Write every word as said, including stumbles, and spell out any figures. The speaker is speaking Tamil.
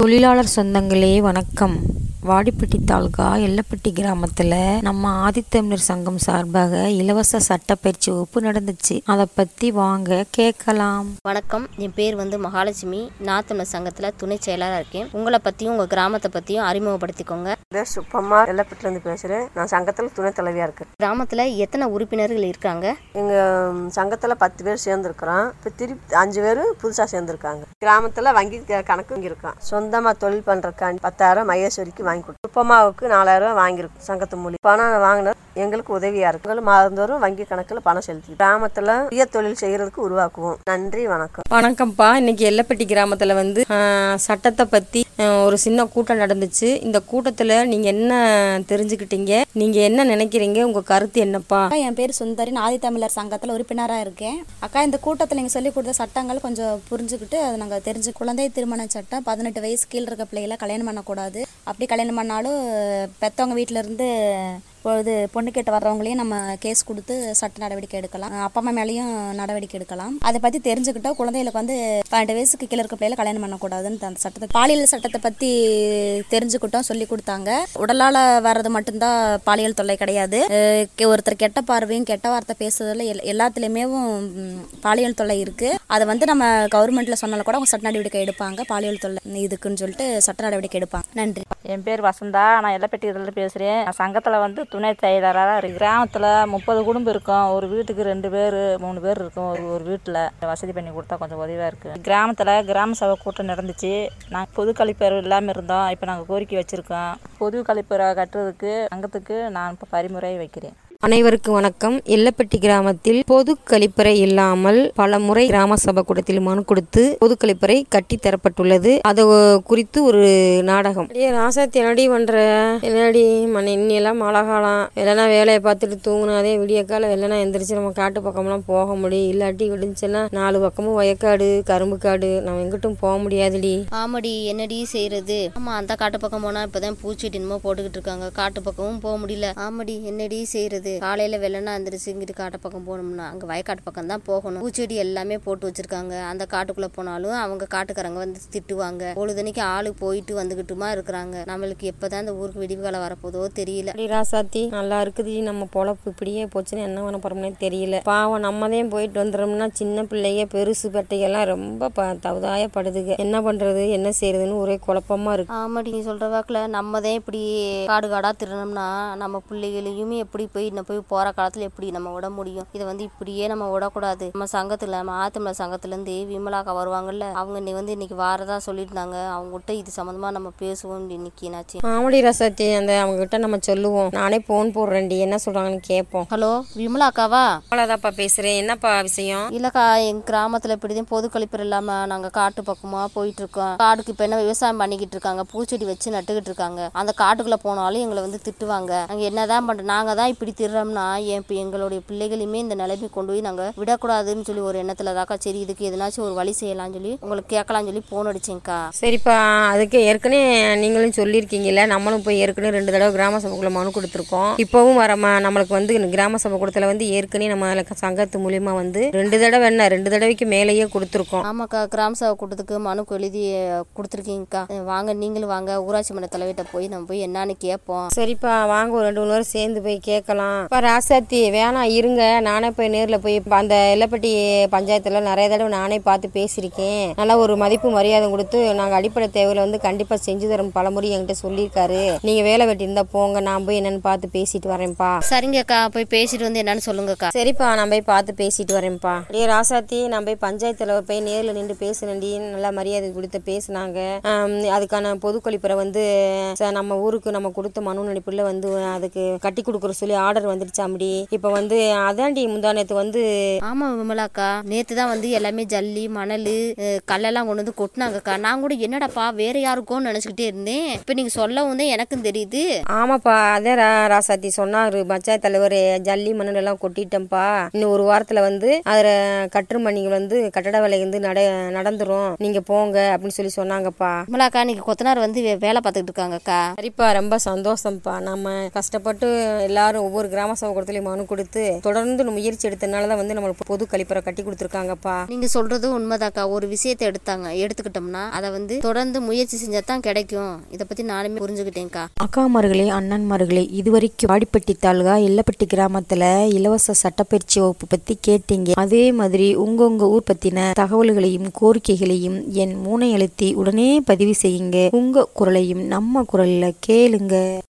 தொழிலாளர் சொந்தங்களே வணக்கம். வாடிப்பட்டி தாலுகா எல்லப்பட்டி கிராமத்தில் நம்ம ஆதித்தமிழர் சங்கம் சார்பாக இலவச சட்டப்பயிற்சி வகுப்பு நடந்துச்சு. அதை பற்றி வாங்க கேட்கலாம். வணக்கம், என் பேர் வந்து மகாலட்சுமி. நான் தமிழர் சங்கத்தில் துணை செயலாளராக இருக்கேன். உங்களை பற்றியும் உங்கள் கிராமத்தை பற்றியும் அறிமுகப்படுத்திக்கோங்க. சுப்பம்மா எல்லப்பட்டிலேருந்து பேசுகிறேன். நான் சங்கத்தில் துணை தலைவியாக இருக்கேன். கிராமத்தில் எத்தனை உறுப்பினர்கள் இருக்காங்க? எங்கள் சங்கத்தில் பத்து பேர் சேர்ந்துருக்குறோம். இப்போ திருப்பி அஞ்சு பேர் புதுசாக சேர்ந்துருக்காங்க. கிராமத்தில் வங்கி கணக்கு இங்கே இருக்கோம். சொந்தமாக தொழில் பண்ணுறக்காண்டி பத்தாயிரம் மகேஸ்வரிக்கு வாங்கி கொடுத்து சுப்பம்மாவுக்கு நாலாயிரம் ரூபா வாங்கியிருக்கும். சங்கத்து மூலியம் பணம் வாங்கினது எங்களுக்கு உதவியாக இருக்கும். மாதந்தோறும் வங்கி கணக்கில் பணம் செலுத்தி கிராமத்தில் சுய தொழில் செய்கிறதுக்கு உருவாக்குவோம். நன்றி, வணக்கம். வணக்கம்ப்பா. இன்னைக்கு எல்லப்பட்டி கிராமத்தில் வந்து சட்டத்தை பற்றி ஒரு சின்ன கூட்டம் நடந்துச்சு. இந்த கூட்டத்தில் நீங்கள் என்ன தெரிஞ்சுக்கிட்டீங்க? நீங்கள் என்ன நினைக்கிறீங்க? உங்கள் கருத்து என்னப்பா? என் பேர் சுந்தரி. ஆதித்தமிழர் சங்கத்தில் உறுப்பினராக இருக்கேன். அக்கா, இந்த கூட்டத்தில் நீங்கள் சொல்லிக் கொடுத்த சட்டங்கள் கொஞ்சம் புரிஞ்சுக்கிட்டு அதை நாங்கள் தெரிஞ்சு குழந்தை திருமண சட்டம் பதினெட்டு வயசு கீழே இருக்க பிள்ளைகளை கல்யாணம் பண்ணக்கூடாது. அப்படி கல்யாணம் பண்ணாலும் பெற்றவங்க வீட்டிலேருந்து இது பொண்ணு கேட்டு வர்றவங்களையும் நம்ம கேஸ் கொடுத்து சட்ட நடவடிக்கை எடுக்கலாம். அப்பா அம்மா மேலேயும் நடவடிக்கை எடுக்கலாம். அதை பற்றி தெரிஞ்சுக்கிட்டோம். குழந்தைகளுக்கு வந்து பன்னெண்டு வயசுக்கு கீழே இருக்க பிள்ளைகளை கல்யாணம் பண்ணக்கூடாதுன்னு அந்த சட்டத்தை பாலியல் சட்டத்தை பற்றி தெரிஞ்சுக்கிட்டோம், சொல்லி கொடுத்தாங்க. உடலால் வர்றது மட்டும்தான் பாலியல் தொல்லை கிடையாது. ஒருத்தர் கெட்ட பார்வையும் கெட்ட வார்த்தை பேசுறதுல எல் எல்லாத்துலேயுமே பாலியல் தொல்லை இருக்குது. அதை வந்து நம்ம கவர்மெண்ட்டில் சொன்னாலும் கூட அவங்க சட்ட நடவடிக்கை எடுப்பாங்க. பாலியல் தொல்லை இதுக்குன்னு சொல்லிட்டு சட்ட நடவடிக்கை எடுப்பாங்க. நன்றி. என் பேர் வசந்தா. நான் எல்லப்பட்டியிலிருந்து பேசுகிறேன். சங்கத்தில் வந்து துணை செயலாளராக இருக்கு. கிராமத்தில் முப்பது குடும்பம் இருக்கும். ஒரு வீட்டுக்கு ரெண்டு பேர் மூணு பேர் இருக்கும். ஒரு ஒரு வீட்டில் வசதி பண்ணி கொடுத்தா கொஞ்சம் உதவியாக இருக்குது. கிராமத்தில் கிராம சபை கூட்டம் நடந்துச்சு. நாங்கள் பொது கழிப்பறை இல்லாமல் இருந்தோம். இப்போ நாங்கள் கோரிக்கை வச்சுருக்கோம். பொது கழிப்பறை கட்டுறதுக்கு சங்கத்துக்கு நான் இப்போ பரிமுறை வைக்கிறேன். அனைவருக்கும் வணக்கம். எல்லப்பட்டி கிராமத்தில் பொது கழிப்பறை இல்லாமல் பல முறை கிராம சபை கூட்டத்தில் மனு கொடுத்து பொது கழிப்பறை கட்டி தரப்பட்டுள்ளது. அது குறித்து ஒரு நாடகம். ராசாத்தி என்னடி பண்ற? என்னடி மணி இன்னியெல்லாம் மழை காலம், இல்லைன்னா வேலையை பார்த்துட்டு தூங்கினாதே விடிய காலம், இல்லைன்னா எந்திரிச்சு நம்ம காட்டு பக்கம்லாம் போக முடியும். இல்லாட்டி விடுச்சுன்னா நாலு பக்கமும் வயக்காடு கரும்பு காடு, நம்ம எங்கிட்டும் போக முடியாதுடி. ஆமாடி, என்னடி செய்யறது? ஆமா, அந்த காட்டு பக்கம் போனா இப்பதான் பூச்செடி என்னமோ போட்டுக்கிட்டு இருக்காங்க. காட்டு பக்கமும் போக முடியல. ஆமாடி, என்னடி செய்யறது? காலையில வெள்ளனா எந்திரிச்சு இங்கிட்டு காட்டு பக்கம் போனோம்னா அங்க வயக்காட்டு பக்கம் தான் போகணும். பூச்செடி எல்லாமே போட்டு வச்சிருக்காங்க. அந்த காட்டுக்குள்ள போனாலும் அவங்க காட்டுக்காரங்க வந்து திட்டுவாங்க. பொழுதுனைக்கு ஆளு போயிட்டு வந்துகிட்டுமா இருக்கிறாங்க. நம்மளுக்கு எப்பதான் இந்த ஊருக்கு விடிவு காலம் வரப்போதோ தெரியல. ராசாத்தி நல்லா இருக்குது. நம்ம பொழப்பு இப்படியே போச்சுன்னு என்ன பண்ண போறோம்னே தெரியல. பாவம் நம்மதான் போயிட்டு வந்துடும்னா சின்ன பிள்ளைங்க பெருசு பெட்டைகள்லாம் ரொம்ப தவதாயப்படுதுங்க. என்ன பண்றது என்ன செய்யறதுன்னு ஒரே குழப்பமா இருக்கு. ஆமாடி, நீ சொல்ற வாக்குல நம்மதான் இப்படி காடு காடா திருநோம்னா நம்ம பிள்ளைகளையுமே எப்படி போய் போய் போற காலத்துல எப்படி நம்ம விட முடியும்? இதை வந்து இப்படியே நம்ம விடக்கூடாது. நம்ம சங்கத்துல நம்ம ஆதித்தமிழர் சங்கத்துல இருந்து விமலாக்கா வருவாங்கல்ல, அவங்க நீ வந்து இன்னைக்கு வாரதா சொல்லியிருந்தாங்க. அவங்க கிட்ட இது சம்பந்தமா நம்ம பேசுவோம். இன்னைக்கு என்னாச்சு? ஆமடி ரசாத்தி, அந்த அவங்க கிட்ட நம்ம சொல்லுவோம். நானே போன் போடுறேன்டி, என்ன சொல்றாங்கன்னு கேட்போம். ஹலோ, விமலாக்காவா? அவ்வளோதாப்பா பேசுறேன். என்னப்பா விஷயம்? இல்லக்கா, எங்க கிராமத்துல இப்படிதான் பொது கழிப்பறை இல்லாம நாங்க காட்டு பக்கமா போயிட்டு இருக்கோம். காடுக்கு இப்ப என்ன விவசாயம் பண்ணிக்கிட்டு இருக்காங்க, பூச்செடி வச்சு நட்டுக்கிட்டு இருக்காங்க. அந்த காட்டுக்குள்ள போனாலும் எங்களை வந்து திட்டுவாங்க. அங்க என்னதான் பண்ற, நாங்க தான் இப்படி திருறோம்னா என் எங்களுடைய பிள்ளைகளுமே இந்த நிலைமை கொண்டு போய் நாங்க விடக்கூடாதுன்னு சொல்லி ஒரு எண்ணத்துல தாக்கா சரி இதுக்கு எதனாச்சும் ஒரு வழி செய்யலாம்னு சொல்லி உங்களுக்கு கேட்கலாம்னு சொல்லி போன் அடிச்சேங்க்கா. சரிப்பா, அதுக்கு ஏற்கனவே நீங்களும் சொல்லியிருக்கீங்கல்ல, நம்மளும் போய் ஏற்கனவே ரெண்டு தடவை கிராம சபைக்குள்ள மனு கொடுத்துருக்கோம். இப்பவும் வர நம்மளுக்கு வந்து கிராம சபை கூடத்துல வந்து ஏற்கனவே நம்ம சங்கத்து மூலியமா வந்து ரெண்டு தடவை என்ன ரெண்டு தடவைக்கு மேலேயே கொடுத்துருக்கோம். ஆமாக்கா, கிராம சபை கூட்டத்துக்கு மனு எழுதி கொடுத்துருக்கீங்கக்கா. வாங்க, நீங்களும் வாங்க, ஊராட்சி மன்ற தலைவர்கிட்ட போய் நம்ம போய் என்னன்னு கேட்போம். சரிப்பா, வாங்க, ஒரு ரெண்டு மூணு நேரம் சேர்ந்து போய் கேட்கலாம். ராசாத்தி வேணாம் இருங்க, நானே போய் நேரில் போய் அந்த எல்லப்பட்டி பஞ்சாயத்தில் நிறைய தடவை நானே பார்த்து பேசியிருக்கேன். நல்லா ஒரு மதிப்பு மரியாதை கொடுத்து நாங்கள் அடிப்படை தேவையில வந்து கண்டிப்பாக செஞ்சு தரோம் பலமுறை என்கிட்ட சொல்லியிருக்காரு. நீங்கள் வேலை வெட்டி இருந்தால் போங்க, நான் போய் என்னன்னு பார்த்து பேசிட்டு வரேன்ப்பா. சரிங்கக்கா, போய் பேசிட்டு வந்து என்னன்னு சொல்லுங்கக்கா. சரிப்பா, நான் போய் பார்த்து பேசிட்டு வரேன்ப்பா. ஏ ராசாத்தி, நான் போய் பஞ்சாயத்தில் போய் நேரில் நின்று பேசினேன்டி. நல்லா மரியாதை கொடுத்து பேசினாங்க. அதுக்கான பொது கழிப்பறை வந்து நம்ம ஊருக்கு நம்ம கொடுத்த மனு நடிப்புல வந்து அதுக்கு கட்டி கொடுக்குற சொல்லி ஆர்டர் வந்துடுச்சாமடி. இப்ப வந்து அதான்டி முந்தானத்து வந்து. ஆமா விமலாக்கா, நேத்து தான் வந்து எல்லாமே ஜல்லி மணல் கல்லெல்லாம் கொண்டு வந்து கொட்டினாங்கக்கா. நான் கூட என்னடாப்பா வேற யாருக்கும் நினைச்சுக்கிட்டே இருந்தேன். இப்ப நீங்க சொல்லவும் தான் எனக்கும் தெரியுது. ஆமாப்பா, அதே ராசாத்தி சொன்னாரு பஞ்சாயத்து தலைவர், ஜல்லி மணல் எல்லாம் கொட்டிட்டேன்ப்பா, இன்னும் ஒரு வாரத்துல வந்து அதுல கட்டுரு மணிகள் வந்து கட்டட வேலை வந்து நட நடந்துரும் நீங்க போங்க அப்படின்னு சொல்லி சொன்னாங்கப்பா. விமலாக்கா, நீங்க கொத்தனார் வந்து வேலை பார்த்துக்கிட்டு இருக்காங்கக்கா. சரிப்பா, ரொம்ப சந்தோஷம்ப்பா. நம்ம கஷ்டப்பட்டு எல்லாரும் ஒவ்வொரு கிராம சபை கூடத்துல மனு கொடுத்து தொடர்ந்து முயற்சி எடுத்தனால தான் வந்து நம்மளுக்கு பொது கழிப்பறை கட்டி கொடுத்துருக்காங்கப்பா. நீங்க சொல்றது உண்மைதாக்கா. ஒரு விஷயத்தை எடுத்தாங்க எடுத்துக்கிட்டோம்னா அதை வந்து தொடர்ந்து முயற்சி செஞ்சா தான் கிடைக்கும். இதை பத்தி நானுமே புரிஞ்சுக்கிட்டேன்க்கா. அக்காமார்களே, அண்ணன்மார்களே, இதுவரைக்கும் வாடிப்பட்டி தாலுகா எல்லப்பட்டி கிராமத்துல இலவச சட்டப்பயிற்சி வகுப்பு பத்தி கேட்டீங்க. அதே மாதிரி உங்க உங்க ஊர் பத்தின தகவல்களையும் கோரிக்கைகளையும் என் மூனை அழுத்தி உடனே பதிவு செய்யுங்க. உங்க குரலையும் நம்ம குரல்ல கேளுங்க.